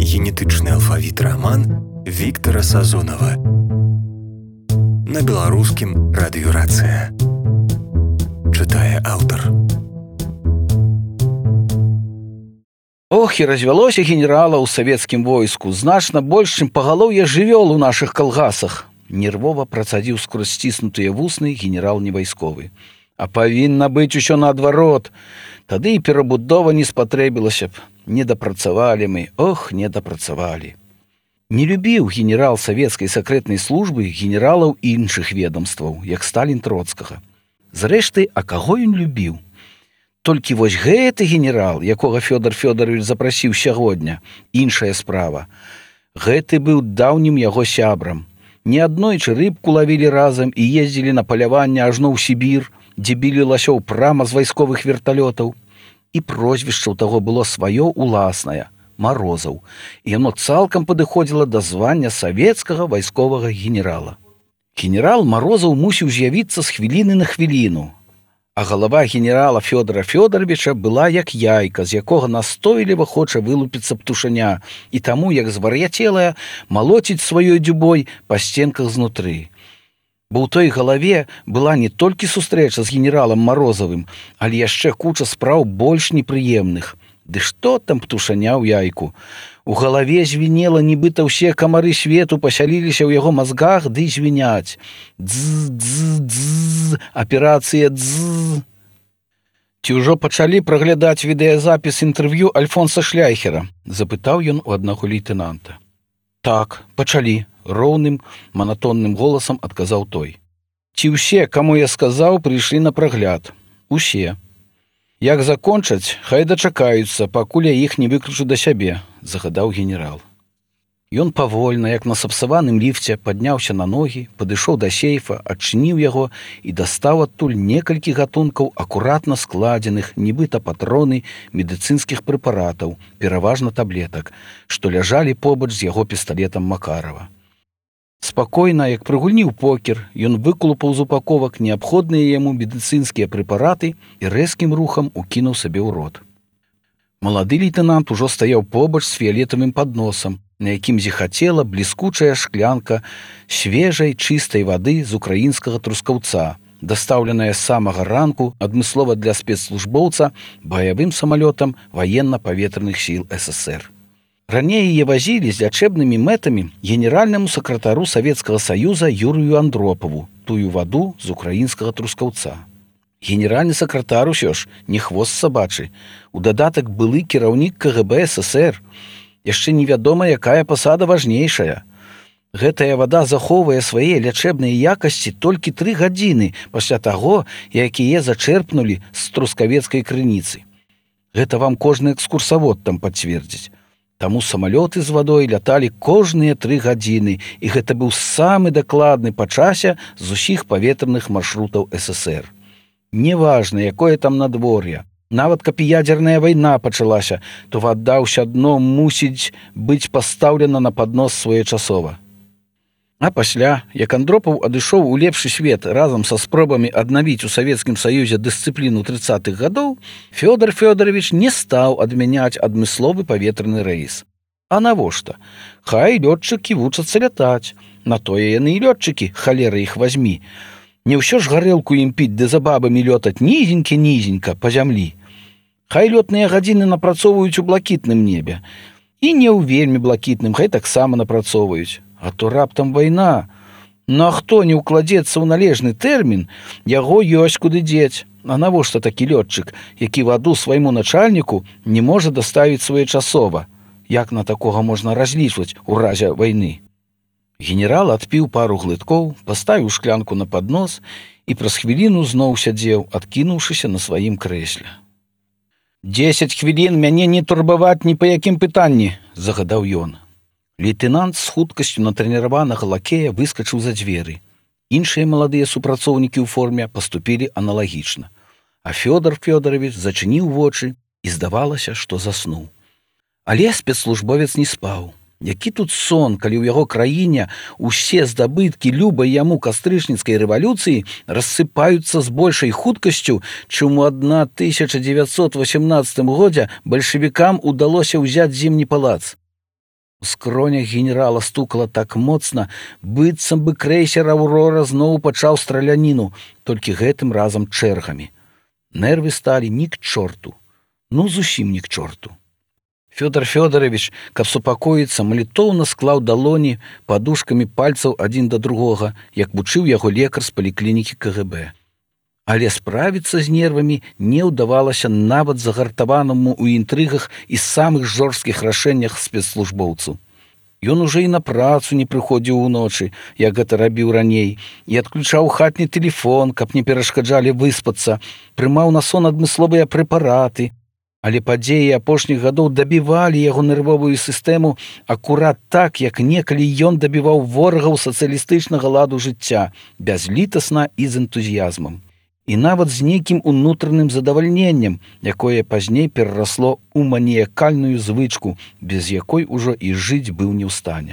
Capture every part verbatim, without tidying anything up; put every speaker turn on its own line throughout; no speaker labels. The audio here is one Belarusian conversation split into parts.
генетычны алфавіт раман Віктара Сазонава. На беларускім радыёрацыя. Чытае аўтар.
Ох, і развялося генерала ў савецкім войску. Значна больш, чым пагалоўе жывёл у нашых калгасах. Нервова працадзіў скрозь сціснутыя вусны генерал невайсковы. А павінна быць усё наадварот. Тады і перабудова не спатрэбілася б. Не дапрацавалі мы, ох, не дапрацавалі. Не любіў генерал савецкай сакрэтнай службы генералаў іншых ведомстваў, як Сталін Троцкага. Зрэшты, а каго ён любіў? Толькі вось гэты генерал, якога Фёдор Фёдорович запрасіў сягоння, іншая справа. Гэты быў даўнім яго сябрам. Не аднойчы рыбку лавілі разам і ездзілі на паляванне ажно ў Сібір, дзе білі ласёў прама з вайсковых верталётаў. І прозвішча ў таго было сваё уласнае – Марозаў. І яно цалкам падыходзіла да звання савецкага вайсковага генерала. Генерал Марозаў мусіў з'явіцца з хвіліны на хвіліну. А галава генерала Фёдора Фёдоровича была як яйка, з якога настойліва хоча вылупіцца птушаня, і таму, як звар'яцелая, малоціць сваёй дзюбой па сценках знутры. Бо ў той галаве была не толькі сустрэча з генералам Марозавым, але яшчэ куча спраў больш непрыемных. Ды што там птушаня ў яйку? У галаве звінела, нібыта ўсе камары свету пасяліліся ў яго мазгах, ды звіняць. Дз-дз-дз, аперацыя дз. Ці ўжо пачалі праглядаць відэазапіс інтэрв'ю Альфонса Шляйхера? Запытаў ён у аднаго лейтэнанта. Так, пачалі. Роўным, манатонным голасам адказаў той. Ці ўсе, каму я сказаў, прыйшлі на прагляд? Усе. Як закончаць, хай дачакаюцца, пакуль я іх не выключу да сябе, загадаў генерал. Ён павольна, як на сапсаваным ліфце, падняўся на ногі, падышоў да сейфа, адчыніў яго і дастаў адтуль некалькі гатункаў акуратна складзеных, нібыта патроны медыцынскіх прэпаратаў, пераважна таблетак, што ляжалі побач з яго пісталетам Макарава. Спакойна, як пры гульні ў покер, ён выкулупаў з упаковак неабходныя яму медыцынскія прэпараты і рэзкім рухам укінуў сабе ў рот. Малады лейтэнант ужо стаяў побач з фіялетавым падносам, на якім зіхацела бліскучая шклянка свежай, чыстай вады з украінскага трускаўца, дастаўленая з самага ранку адмыслова для спецслужбоўца баявым самалётам ваенна-паветраных сіл СССР. Раней яе вазілі з лячэбнымі мэтамі генеральнаму сакратару Савецкага Саюза Юрыю Андропаву тую ваду з украінскага трускаўца. Генеральны сакратар усё ж не хвост сабачы. У дадатак былы кіраўнік КГБ СССР. Яшчэ невядома, якая пасада важнейшая. Гэтая вада захоўвае свае лячэбныя якасці толькі тры гадзіны пасля таго, як яе зачэрпнулі з трускавецкай крыніцы. Гэта вам кожны экскурсавод там пацвердзіць. Таму самалёты з вадой ляталі кожныя тры гадзіны, і гэта быў самы дакладны па часе з усіх паветраных маршрутаў СССР. Неважна, якое там надвор'е. Нават каб і ядзерная вайна пачалася, то вада ўсё адно мусіць быць пастаўлена на паднос своечасова. А пасля, як Андропаў адышоў у лепшы свет разам са спробамі аднавіць у Савецкім Саюзе дысцыпліну трыццатых гадоў, Фёдор Фёдорович не стаў адмяняць адмысловы паветраны рэйс. А навошта? Хай лётчыкі вучацца лятаць. На тое яны і лётчыкі, халера іх вазьмі. Не ўсё ж гарэлку ім піць ды за бабамі лётаць нізенькі-нізенька па зямлі. Хай лётныя гадзіны напрацоўваюць у блакітным небе. І не ў вельмі блакітным, хай таксама напрацоўваюць. А то раптам вайна. Ну а хто не ўкладзецца ў належны тэрмін, яго ёсць куды дзець. А навошта такі лётчык, які ваду свайму начальніку не можа даставіць своечасова? Як на такога можна разлічваць у разе вайны? Генерал адпіў пару глыткоў, паставіў шклянку на паднос і праз хвіліну зноў сядзеў, адкінуўшыся на сваім крэсле. «Дзесяць хвілін мяне не турбаваць ні па якім пытанні», – загадаў ён. Лейтэнант з хуткасцю натрэніраванага лакея выскачыў за дзверы. Іншыя маладыя супрацоўнікі ў форме паступілі аналагічна. А Фёдор Фёдорович зачыніў вочы і здавалася, што заснуў. Але спецслужбовец не спаў. Які тут сон, калі ў яго краіне усе здабыткі любай яму кастрычніцкай рэвалюцыі рассыпаюцца з большай хуткасцю, чым у тысяча дзевяцьсот васямнаццатым годзе бальшавікам удалося ўзяць Зімні палац. У скронях генерала стукала так моцна, быццам бы крэйсер «Аўрора» зноў пачаў страляніну, толькі гэтым разам чэргамі. Нервы сталі ні к чорту. Ну, зусім ні к чорту. Фёдор Фёдорович, каб супакоіцца, малітоўна склаў далоні падушкамі пальцаў адзін да другога, як вучыў яго лекар з паліклінікі ка гэ бэ. Але справіцца з нервамі не ўдавалася нават загартаванаму ў інтрыгах і самых жорсткіх рашэннях спецслужбоўцу. Ён уже і на працу не прыходзіў уночы, як гэта рабіў раней, і адключаў хатні тэлефон, каб не перашкаджалі выспацца, прымаў на сон адмысловыя прэпараты. Але падзеі апошніх гадоў дабівалі яго нервовую сістэму акурат так, як некалі ён дабіваў ворагаў сацыялістычнага ладу жыцця, бязлітасна і з энтузіязмам. І нават з нейкім унутраным задавальненнем, якое пазней перарасло ў маніякальную звычку, без якой ужо і жыць быў не ў стане.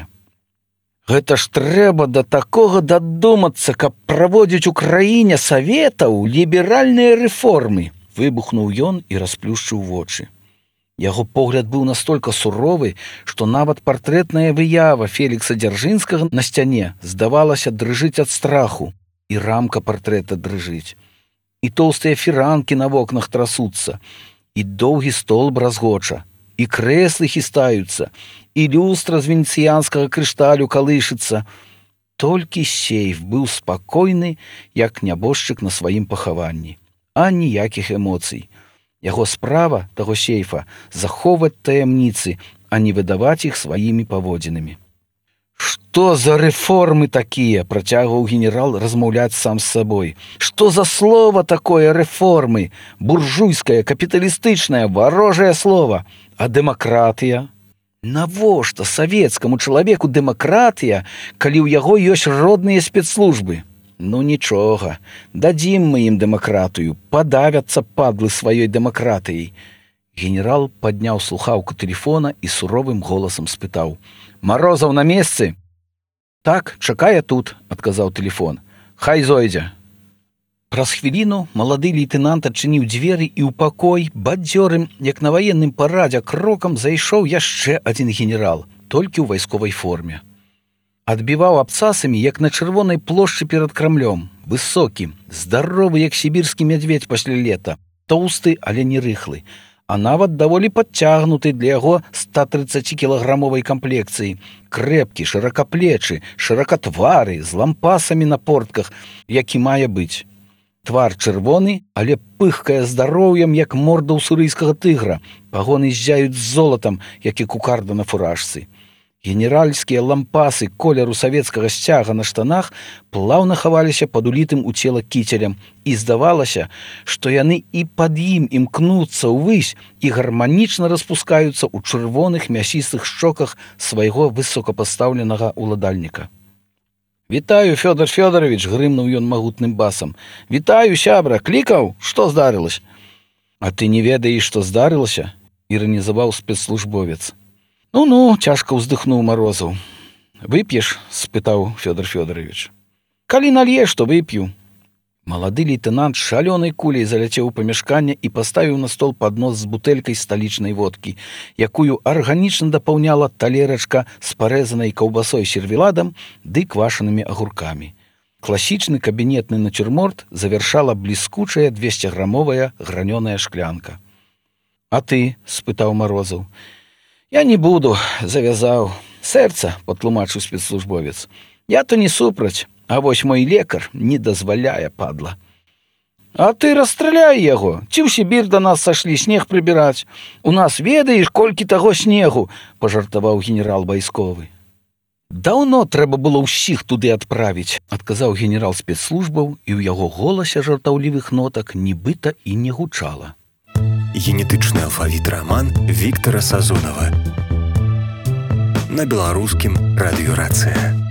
Гэта ж трэба да такога дадумацца, каб праводзіць у краіне саветаў ліберальныя рэформы, выбухнуў ён і расплюшчыў вочы. Яго погляд быў настолькі суровы, што нават партрэтная выява Фелікса Дзяржынскага на сцяне, здавалася, дрыжыць ад страху, і рамка партрэта дрыжыць. І тоўстыя фіранкі на вокнах трасуцца, і доўгі столб разгоча, і крэслы хістаюцца, і люстра з венецыянскага крышталю калышыцца. Толькі сейф быў спакойны, як нябожчык на сваім пахаванні, а ніякіх эмоцый. Яго справа, таго сейфа, захоўваць таямніцы, а не выдаваць іх сваімі паводзінамі. «Што за рэформы такія?» – працягваў генерал размаўляць сам з сабой. «Што за слова такое рэформы? Буржуйскае, капіталістычнае, варожае слова. А дэмакратыя? Навошта савецкаму чалавеку дэмакратыя, калі ў яго ёсць родныя спецслужбы? Ну нічога, дадзім мы ім дэмакратыю, падавяцца падлы сваёй дэмакратыяй». Генерал падняў слухаўку тэлефона і суровым голасам спытаў: «Марозаў на месцы?» «Так, чакае тут», – адказаў тэлефон. «Хай зойдзе». Праз хвіліну малады лейтэнант адчыніў дзверы, і ў пакой бадзёрым, як на ваенным парадзе, крокам зайшоў яшчэ адзін генерал, толькі ў вайсковай форме. Адбіваў абцасамі, як на чырвонай плошчы перад Крамлём, высокі, здаровы, як сібірскі мядзведзь пасля лета, тоўсты, але не рыхлы, а нават даволі падцягнуты для яго ста трыццацікілаграмовай камплекцыі, крэпкі, шыракаплечы, шыракатвары, з лампасамі на портках, які мае быць. Твар чырвоны, але пыхкае здароўем, як морда ў сурыйскага тыгра, пагоны ззяюць з золатам, як і кукарда на фуражцы. Генеральскія лампасы колеру савецкага сцяга на штанах плаўна хаваліся пад улітым у цела кіцелем, і здавалася, што яны і пад ім імкнуцца ўвысь і гарманічна распускаюцца ў чырвоных мясістых шчоках свайго высокапастаўленага ўладальніка. «Вітаю, Фёдор Фёдорович!» – грымнуў ён магутным басам. «Вітаю, сябра! Клікаў? Што здарылася?» «А ты не ведаеш, што здарылася?» – іранізаваў спецслужбовец. «Ну-ну», – цяжка ўздыхнуў Марозаў. «Вып'еш?» – спытаў Фёдор Фёдорович. «Калі нальеш, то вып'ю». Малады лейтэнант шалёнай куляй заляцеў у памяшканне і паставіў на стол паднос з бутэлькай сталічнай водкі, якую арганічна дапаўняла талерачка з парэзанай каўбасой сервеладам ды квашанымі агуркамі. Класічны кабінетны нацюрморт завяршала бліскучая двесціграмовая гранёная шклянка. «А ты?» – спытаў Марозаў. «Я не буду», – завязаў. «Сэрца», – патлумачыў спецслужбовец. «Я то не супраць, а вось мой лекар не дазваляе, падла». «А ты расстраляй яго, ці ў Сібір да нас сашлі снег прыбіраць. У нас ведаеш, колькі таго снегу», – пажартаваў генерал вайсковы. «Даўно трэба было ўсіх туды адправіць», – адказаў генерал спецслужбаў, і ў яго голасе жартаўлівых нотак нібыта і не гучала.
Генетычны алфавіт раман Віктара Сазонава. На беларускім радыёрацыя.